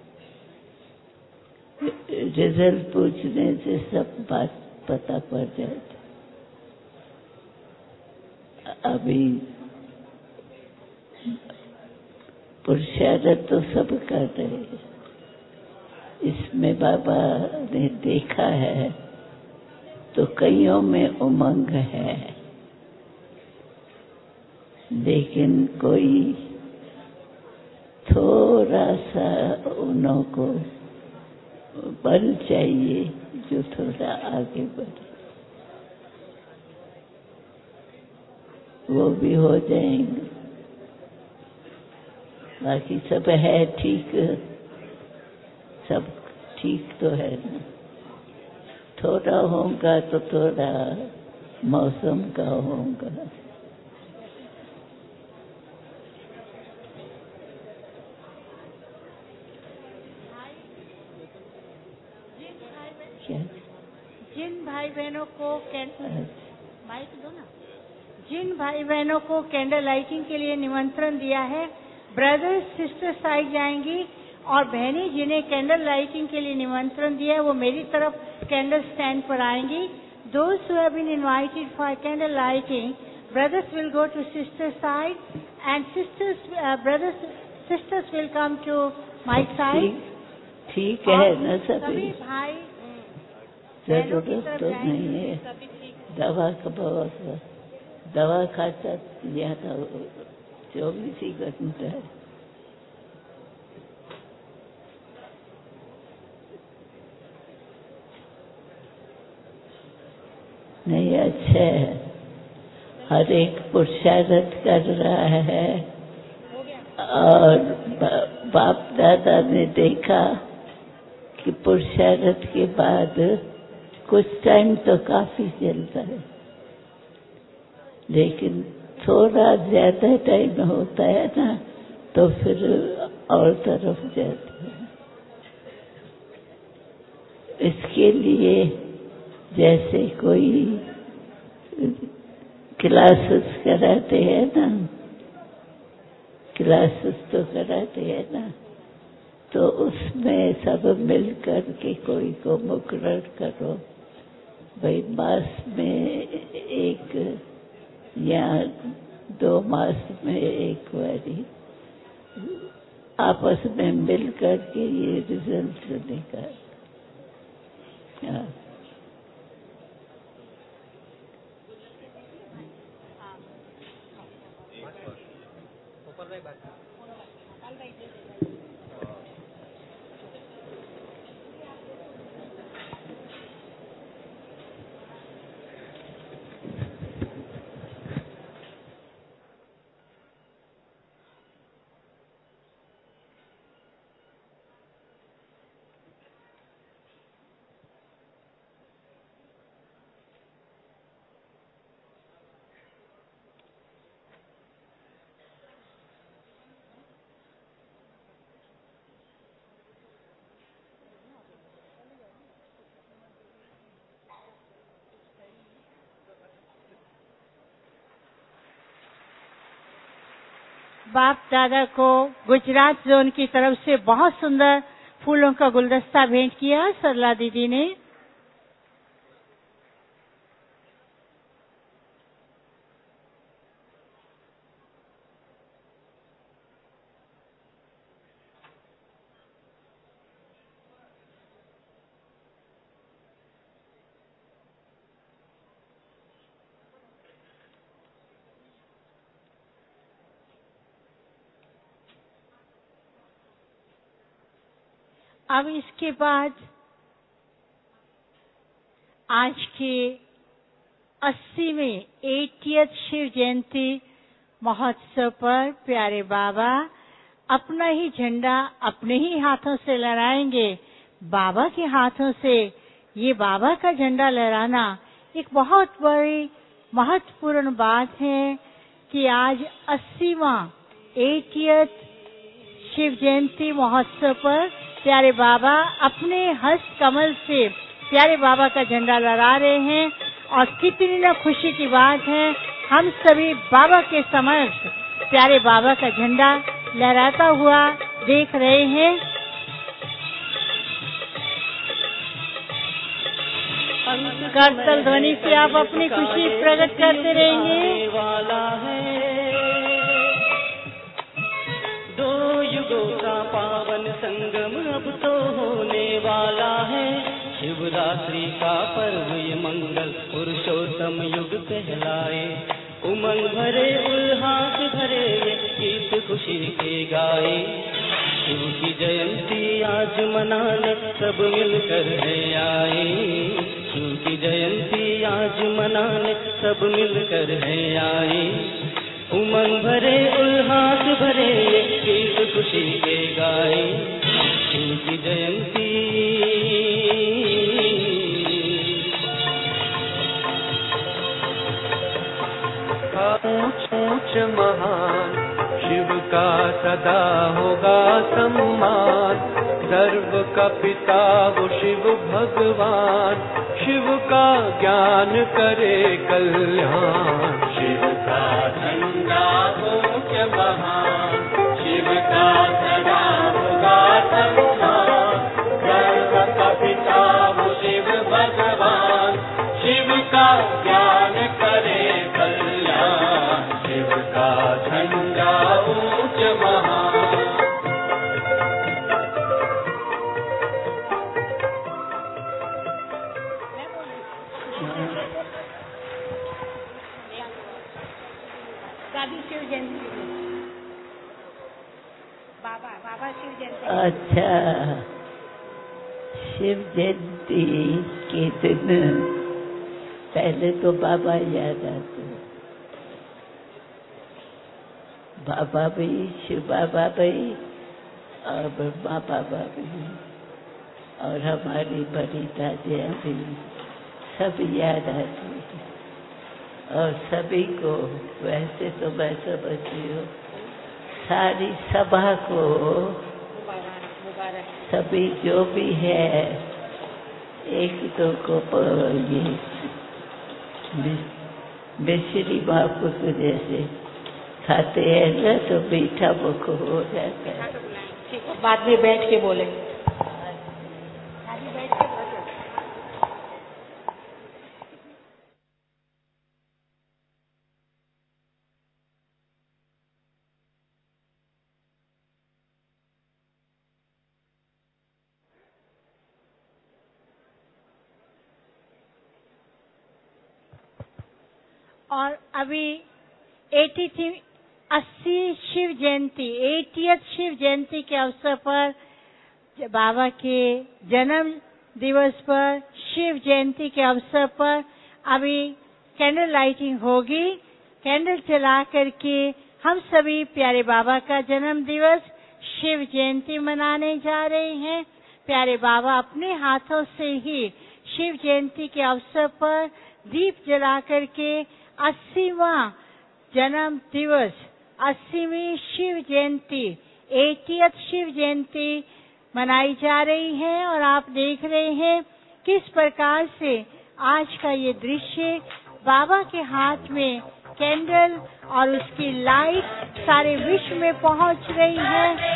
रिजल्ट पूछने से सब बात पता पड़ जाती। अभी पुरुषार्थ तो सब कर रहे हैं। इसमें बाबा ने देखा है तो कईयों में उमंग है, लेकिन कोई थोड़ा सा उन्हों को बल चाहिए जो थोड़ा आगे बढ़े। वो भी हो जाएंगे। बाकी सब है ठीक, सब ठीक तो है ना। थोड़ा होगा तो थोड़ा मौसम का होगा। क्या? जिन भाई बहनों को माइक दो ना। जिन भाई बहनों को कैंडल लाइटिंग के लिए निमंत्रण दिया है, ब्रदर्स सिस्टर साइड जाएंगी और बहनें जिन्हें कैंडल लाइटिंग के लिए निमंत्रण दिया है वो मेरी तरफ कैंडल स्टैंड पर आएंगी। Those who have been invited for candle lighting, brothers will go to sister side and sisters will come to my side. ठीक है ना सभी भाई जरूरत तो नहीं है। दवा का बहुत दवा खाता या तो 24 ही घंटा है। नहीं अच्छा है। हर एक पुरुषार्थ कर रहा है और बाप दादा ने देखा कि पुरुषार्थ के बाद कुछ टाइम तो काफी चलता है, लेकिन थोड़ा ज्यादा टाइम होता है ना तो फिर और तरफ जाता है। इसके लिए जैसे कोई क्लासेस कराते हैं ना, क्लासेस तो कराते हैं ना, तो उसमें सब मिल कर के कोई को मुकर्रर करो। भाई मास में एक या 2 मास में एक बारी आपस में मिल कर के ये रिजल्ट निकाल। बाप दादा को गुजरात जोन की तरफ से बहुत सुंदर फूलों का गुलदस्ता भेंट किया सरला दीदी ने। अब इसके बाद आज के 80वें 80th शिव जयंती महोत्सव पर प्यारे बाबा अपना ही झंडा अपने ही हाथों से लहराएंगे। बाबा के हाथों से ये बाबा का झंडा लहराना एक बहुत बड़ी महत्वपूर्ण बात है कि आज 80वां 80th शिव जयंती महोत्सव पर प्यारे बाबा अपने हस्त कमल से प्यारे बाबा का झंडा लहरा रहे हैं और कितनी न खुशी की बात है। हम सभी बाबा के समक्ष प्यारे बाबा का झंडा लहराता हुआ देख रहे हैं। करतल ध्वनि से आप अपनी खुशी प्रकट करते रहेंगे। दो युगों का पावन संगम अब तो होने वाला है। शिवरात्रि का पर्व ये मंगल पुरुषोत्तम युग कहलाए। उमंग भरे उल्लास भरे ये गीत खुशी के गाए। शिव की जयंती आज मनाने सब मिलकर है आए। शिव की जयंती आज मनाने सब मिलकर है आए। उमंग भरे उल्लास भरे ये गीत खुशी के गाए। शिव की जयंती ऊंच ऊंच महान शिव का सदा होगा सम्मान। सर्व का पिता वो शिव भगवान। शिव का ज्ञान करे कल्याण। शिव का झंडा ऊंच महान। शिव का सदा होगा सम्मान। सर्व का पिता वो शिव भगवान। शिव का ज्ञान करे कल्याण। शिव का झंडा ऊंच महान। शिव जयंती बाबा शिव जयंती। अच्छा, शिव जयंती के दिन पहले तो बाबा याद आते। बाबा भी, शिव बाबा भी और ब्रह्मा बाबा भी और हमारी बड़ी दादियाँ भी सब याद आती है। और सभी को, वैसे तो मैं समझती हूँ सारी सभा को, सभी जो भी है एक दो को ये मिश्री बापू जैसे खाते हैं ना तो मीठा मुख हो जाता है। बाद में बैठ के बोलेंगे। और अभी 80 शिव जयंती 80th शिव जयंती के अवसर पर बाबा के जन्म दिवस पर शिव जयंती के अवसर पर अभी कैंडल लाइटिंग होगी। कैंडल जला करके हम सभी प्यारे बाबा का जन्म दिवस शिव जयंती मनाने जा रहे हैं। प्यारे बाबा अपने हाथों से ही शिव जयंती के अवसर पर दीप जला करके 80वां जन्म दिवस 80वीं शिव जयंती 80th शिव जयंती मनाई जा रही है। और आप देख रहे हैं किस प्रकार से आज का ये दृश्य बाबा के हाथ में कैंडल और उसकी लाइट सारे विश्व में पहुंच रही है।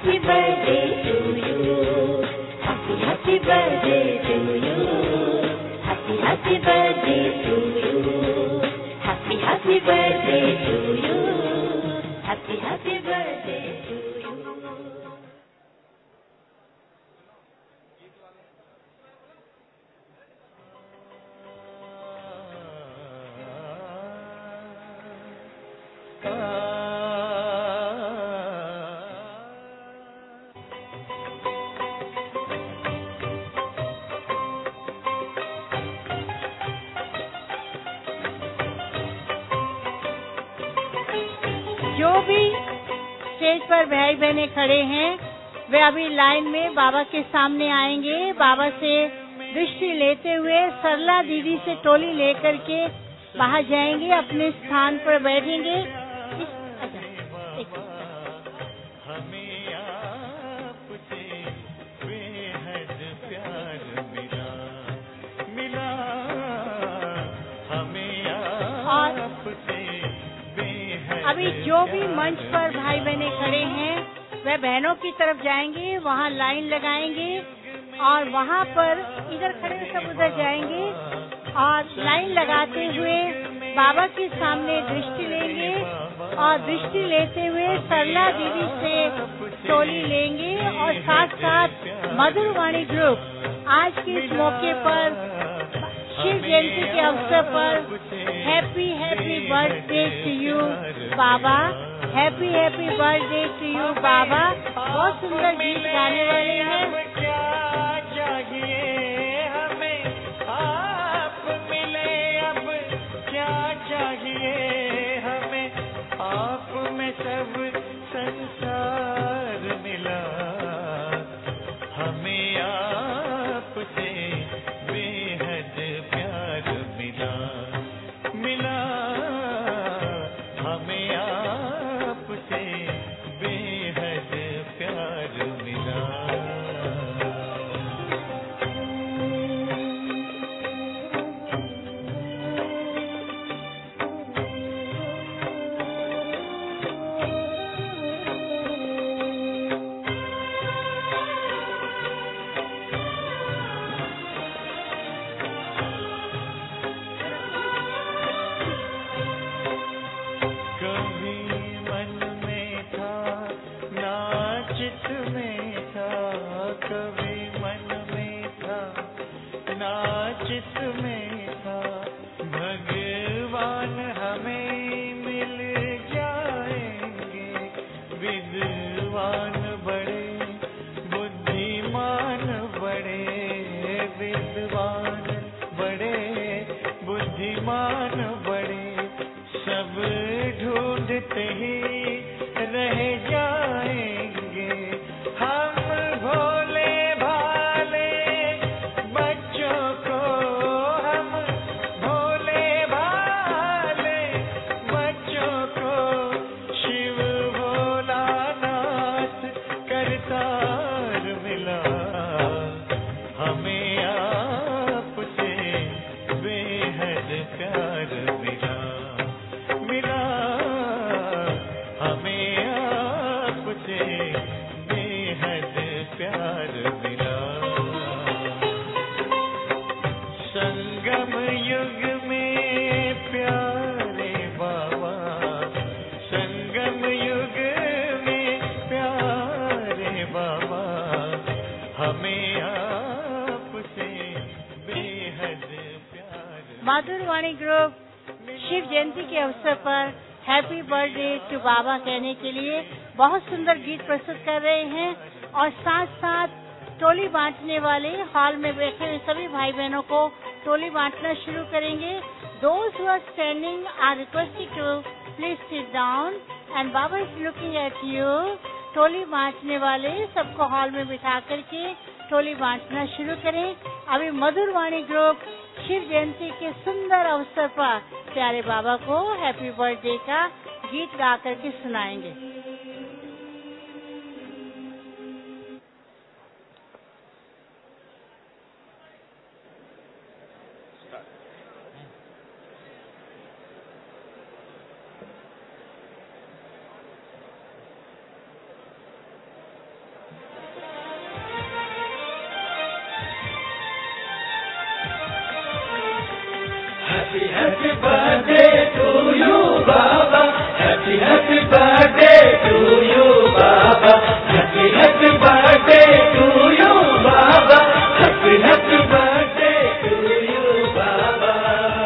happy birthday to you. Happy, happy birthday to you. Happy, happy birthday to you. Happy, happy birthday to you. Happy, happy birthday to you. जो भी स्टेज पर भाई बहने खड़े हैं वे अभी लाइन में बाबा के सामने आएंगे। बाबा से दृष्टि लेते हुए सरला दीदी से टोली लेकर के बाहर जाएंगे, अपने स्थान पर बैठेंगे। अभी जो भी मंच पर भाई बहने खड़े हैं वह बहनों की तरफ जाएंगे, वहाँ लाइन लगाएंगे और वहाँ पर इधर खड़े सब उधर जाएंगे और लाइन लगाते हुए बाबा के सामने दृष्टि लेंगे और दृष्टि लेते हुए सरला दीदी से टोली लेंगे और साथ साथ मधुरवाणी ग्रुप आज के इस मौके पर शिव जयंती के अवसर पर happy happy birthday to you बाबा, happy happy birthday to you बाबा। बहुत सुंदर गीत गाने वाले हैं। क्या चाहिए हमें आप मिले, अब क्या चाहिए हमें आप में सब संसार मिला, हमें आपसे बेहद प्यार मिला, मिला हमें आपसे बेहद प्यार मिला। मधुरवाणी ग्रुप शिव जयंती के अवसर पर हैप्पी बर्थडे टू बाबा कहने के लिए बहुत सुंदर गीत प्रस्तुत कर रहे हैं और साथ साथ टोली बांटने वाले हॉल में बैठे हुए सभी भाई बहनों को टोली बांटना शुरू करेंगे। Those who are standing are requested to please sit down and Baba is looking at you. टोली बांटने वाले सबको हॉल में बिठा करके टोली बांटना शुरू करें। अभी मधुरवाणी ग्रुप शिव जयंती के सुंदर अवसर पर प्यारे बाबा को हैप्पी बर्थडे का गीत गा करके सुनाएंगे। Happy happy birthday to you Baba, happy happy birthday to you Baba, happy happy birthday to you Baba, happy happy birthday to you Baba.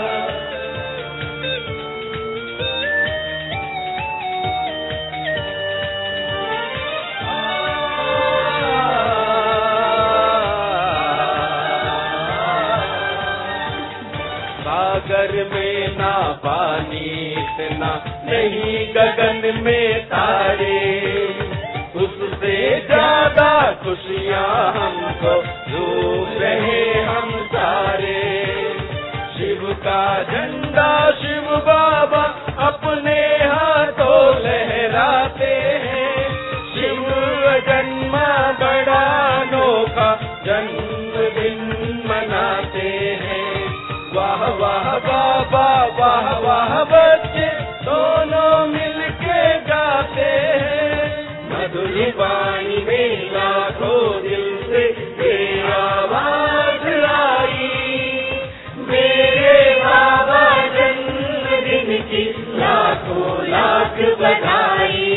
सागर में ना पानी इतना नहीं, गगन में तारे, उससे ज्यादा खुशियाँ हमको झूम रहे हम सारे। शिव का झंडा शिव बाबा अपने हाथों लहराते हैं, शिव जन्मा बड़ा अनोखा जन्मदिन मनाते हैं। वाह वाह बाबा वाह वाह बच्चे दोनों मिलके गाते हैं, मधुर वाणी में लाखों दिल से ये आवाज आई, मेरे बाबा जन्मदिन की लाखों लाख बधाई।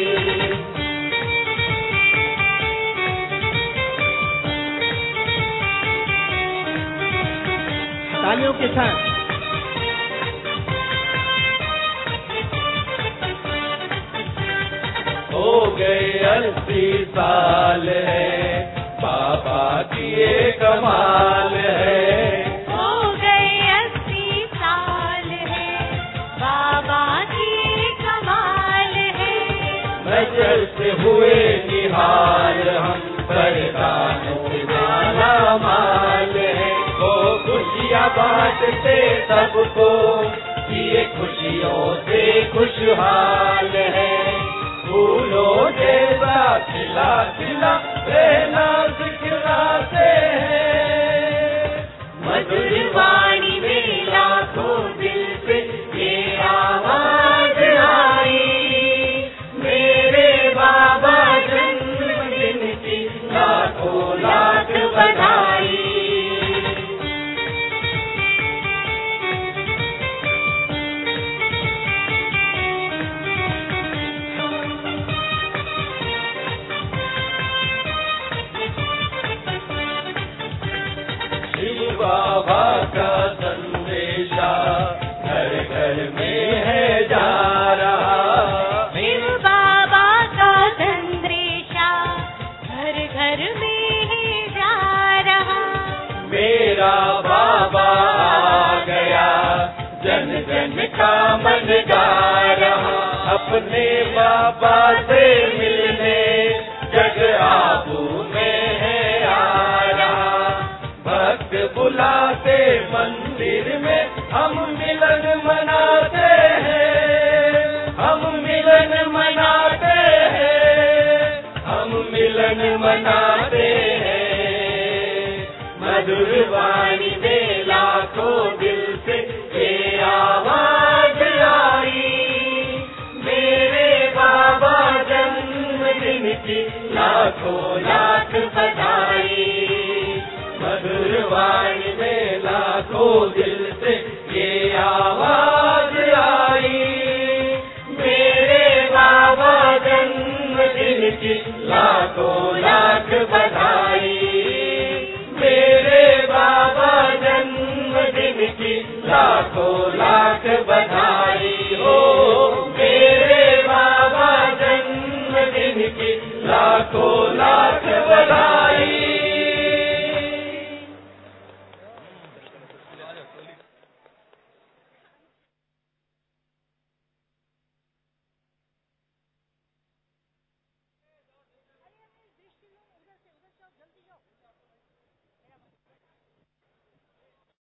तालियों के साथ हो गए 80 साल है, बाबा की ये कमाल है। हो गए 80 साल है, बाबा की कमाल है। नजर से हुए निहाल हम बरदानों वाला माल है, वो खुशियाँ बांटते सबको, ये खुशियों से खुशहाल है। फूलों जैसा खिला खिला रहना सिखलाते हैं, मधुर वाणी में लाखों दिल से ये आवाज आई, मेरे बाबा जन्मदिन की लाखों लाख बधाई। बाबा का संदेशा घर घर में है जा रहा, शिव बाबा का संदेशा घर घर में है जा रहा। मेरा बाबा आ गया जन जन का मन गा रहा, अपने बाबा से मिलने जग आबू में है आ रहा। भक्त बुलाते मंदिर में हम मिलन मनाते हैं, हम मिलन मनाते हैं, हम मिलन मनाते हैं। मधुर वाणी में लाखों दिल से ये आवाज आई, मेरे बाबा जन्मदिन की लाखों लाख बधाई। मधुर वाणी में लाखों दिल से ये आवाज आई, मेरे बाबा जन्मदिन की लाखों लाख बधाई। मेरे बाबा जन्मदिन की लाखों लाख बधाई हो, मेरे बाबा जन्मदिन की लाखों